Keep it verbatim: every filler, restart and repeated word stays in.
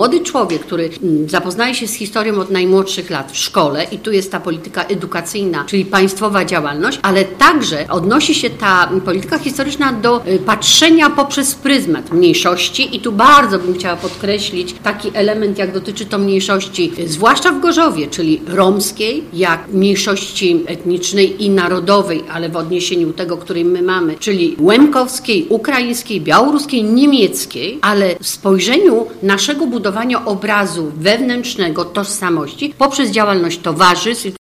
Młody człowiek, który zapoznaje się z historią od najmłodszych lat w szkole i tu jest ta polityka edukacyjna, czyli państwowa działalność, ale także odnosi się ta polityka historyczna do patrzenia poprzez pryzmat mniejszości i tu bardzo bym chciała podkreślić taki element, jak dotyczy to mniejszości, zwłaszcza w Gorzowie, czyli romskiej, jak mniejszości etnicznej i narodowej, ale w odniesieniu tego, której my mamy, czyli łemkowskiej, ukraińskiej, białoruskiej, niemieckiej, ale w spojrzeniu naszego budowania obrazu wewnętrznego tożsamości poprzez działalność towarzystw.